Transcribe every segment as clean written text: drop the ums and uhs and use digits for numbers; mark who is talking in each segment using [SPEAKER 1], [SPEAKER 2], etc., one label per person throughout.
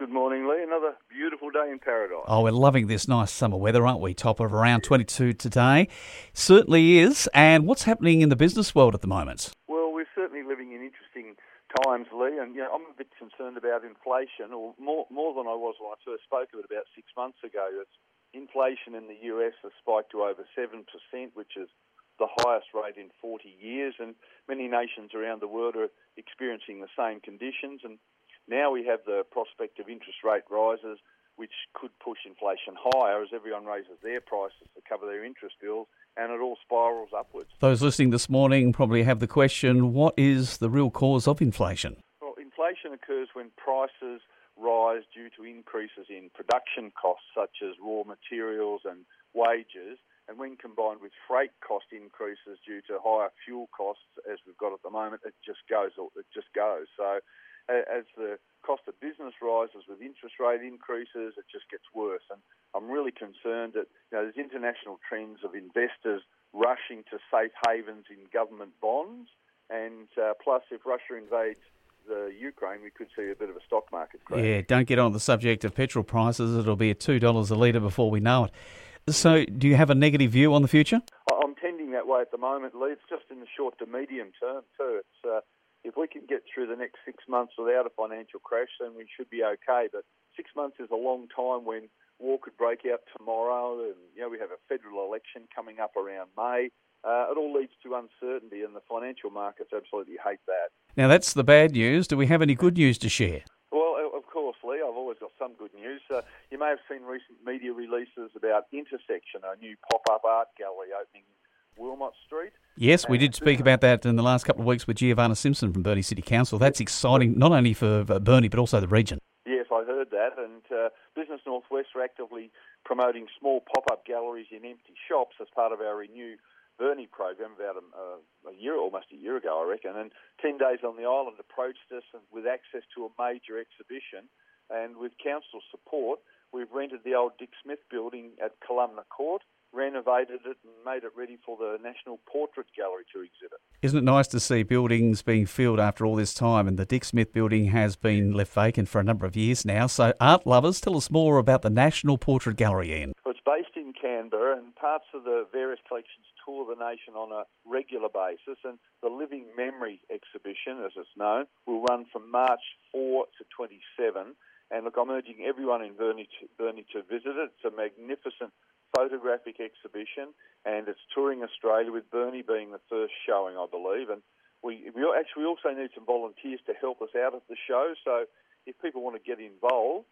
[SPEAKER 1] Good morning, Lee. Another beautiful day in paradise.
[SPEAKER 2] Oh, we're loving this nice summer weather, aren't we? Top of around 22 today. Certainly is. And what's happening in the business world at the moment?
[SPEAKER 1] Well, we're certainly living in interesting times, Lee, and I'm a bit concerned about inflation, or more than I was when I first spoke of it about 6 months ago. Inflation in the US has spiked to over 7%, which is the highest rate in 40 years, and many nations around the world are experiencing the same conditions. And now we have the prospect of interest rate rises, which could push inflation higher as everyone raises their prices to cover their interest bills, and it all spirals upwards.
[SPEAKER 2] Those listening this morning probably have the question, what is the real cause of inflation?
[SPEAKER 1] Well, inflation occurs when prices rise due to increases in production costs, such as raw materials and wages, and when combined with freight cost increases due to higher fuel costs, as we've got at the moment, it just goes. So as the cost of business rises with interest rate increases, it just gets worse. And I'm really concerned that there's international trends of investors rushing to safe havens in government bonds. And plus, if Russia invades the Ukraine, we could see a bit of a stock market crash.
[SPEAKER 2] Yeah, don't get on the subject of petrol prices. It'll be at $2 a litre before we know it. So do you have a negative view on the future?
[SPEAKER 1] I'm tending that way at the moment, Lee. It's just in the short to medium term, too. If we can get through the next 6 months without a financial crash, then we should be okay. But 6 months is a long time when war could break out tomorrow, and we have a federal election coming up around May. It all leads to uncertainty, and the financial markets absolutely hate that.
[SPEAKER 2] Now, that's the bad news. Do we have any good news to share?
[SPEAKER 1] Well, of course, Lee, I've always got some good news. You may have seen recent media releases about Intersection, a new pop-up art gallery opening in Wilmot Street.
[SPEAKER 2] Yes, we did speak about that in the last couple of weeks with Giovanna Simpson from Burnie City Council. That's exciting, not only for Burnie, but also the region.
[SPEAKER 1] Yes, I heard that, and Business Northwest are actively promoting small pop-up galleries in empty shops as part of our Renew Burnie program about almost a year ago, I reckon. And 10 Days on the Island approached us and with access to a major exhibition, and with council support, we've rented the old Dick Smith building at Columna Court, renovated it and made it ready for the National Portrait Gallery to exhibit.
[SPEAKER 2] Isn't it nice to see buildings being filled after all this time? And the Dick Smith building has been left vacant for a number of years now. So art lovers, tell us more about the National Portrait Gallery, Ian.
[SPEAKER 1] Well, it's based in Canberra, and parts of the various collections tour the nation on a regular basis, and the Living Memory exhibition, as it's known, will run from March 4 to 27. And look, I'm urging everyone in Burnie to visit it. It's a magnificent photographic exhibition, and it's touring Australia, with Burnie being the first showing, I believe. And we also need some volunteers to help us out at the show. So if people want to get involved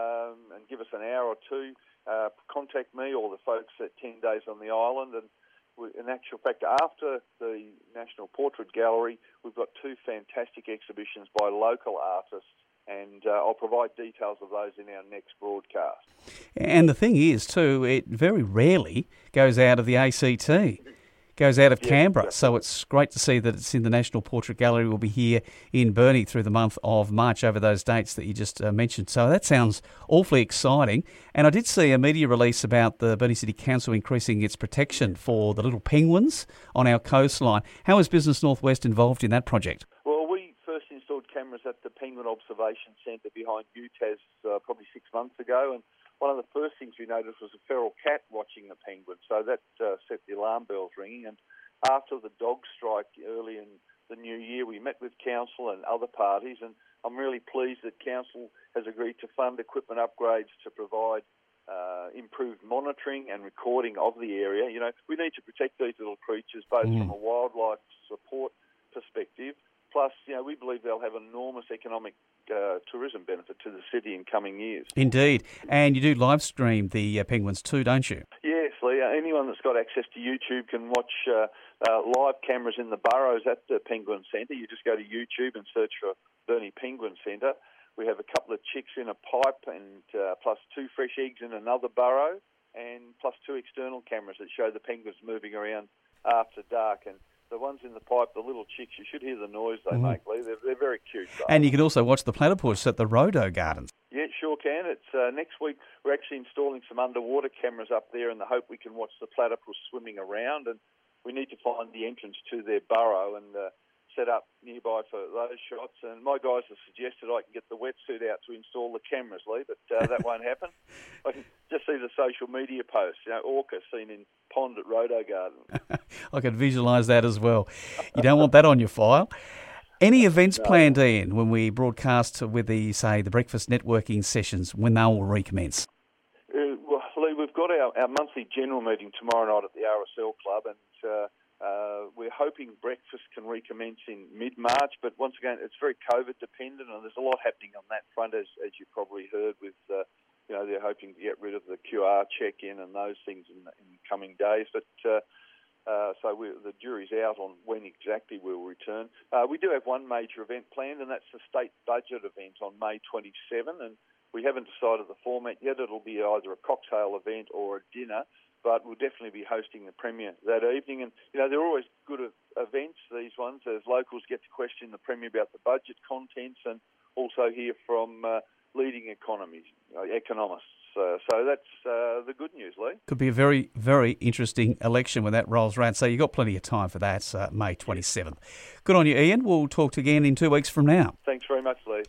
[SPEAKER 1] and give us an hour or two, contact me or the folks at 10 Days on the Island. And in actual fact, after the National Portrait Gallery, we've got two fantastic exhibitions by local artists, and I'll provide details of those in our next broadcast.
[SPEAKER 2] And the thing is, too, it very rarely goes out of the ACT. Goes out of Canberra, exactly. So it's great to see that it's in the National Portrait Gallery. Will be here in Burnie through the month of March over those dates that you just mentioned. So that sounds awfully exciting. And I did see a media release about the Burnie City Council increasing its protection for the little penguins on our coastline. How is Business Northwest involved in that project?
[SPEAKER 1] Well, we first installed cameras at the Penguin Observation Centre behind UTAS probably 6 months ago, and one of the first things we noticed was a feral cat watching the penguins, so that set the alarm bells ringing. And after the dog strike early in the new year, we met with council and other parties, and I'm really pleased that council has agreed to fund equipment upgrades to provide improved monitoring and recording of the area. We need to protect these little creatures, both from a wildlife support perspective. Plus, we believe they'll have enormous economic tourism benefit to the city in coming years.
[SPEAKER 2] Indeed. And you do live stream the penguins too, don't you?
[SPEAKER 1] Yes, Lee. Anyone that's got access to YouTube can watch live cameras in the burrows at the Penguin Centre. You just go to YouTube and search for Burnie Penguin Centre. We have a couple of chicks in a pipe, and plus 2 fresh eggs in another burrow, and plus 2 external cameras that show the penguins moving around after dark. And the ones in the pipe, the little chicks, you should hear the noise they make, Lee. They're very cute. Though.
[SPEAKER 2] And you can also watch the platypus at the Rhodo Gardens.
[SPEAKER 1] Yeah, sure can. It's next week we're actually installing some underwater cameras up there in the hope we can watch the platypus swimming around. And we need to find the entrance to their burrow and set up nearby for those shots. And my guys have suggested I can get the wetsuit out to install the cameras, Lee, but that won't happen. I can just see the social media posts, orca seen in pond at Rodo Garden.
[SPEAKER 2] I can visualise that as well. You don't want that on your file. Any events planned, Ian, when we broadcast with the breakfast networking sessions, when they will recommence?
[SPEAKER 1] Well, Lee, we've got our monthly general meeting tomorrow night at the RSL Club, and we're hoping breakfast can recommence in mid-March, but once again, it's very COVID dependent, and there's a lot happening on that front, as you probably heard, with they're hoping to get rid of the QR check-in and those things in coming days. But the jury's out on when exactly we'll return. We do have one major event planned, and that's the state budget event on May 27, and we haven't decided the format yet. It'll be either a cocktail event or a dinner, but we'll definitely be hosting the Premier that evening. And, they're always good events, these ones, as locals get to question the Premier about the budget contents and also hear from leading economists. So that's the good news, Lee.
[SPEAKER 2] Could be a very, very interesting election when that rolls around. So you've got plenty of time for that, May 27th. Good on you, Ian. We'll talk again in 2 weeks from now.
[SPEAKER 1] Thanks very much, Lee.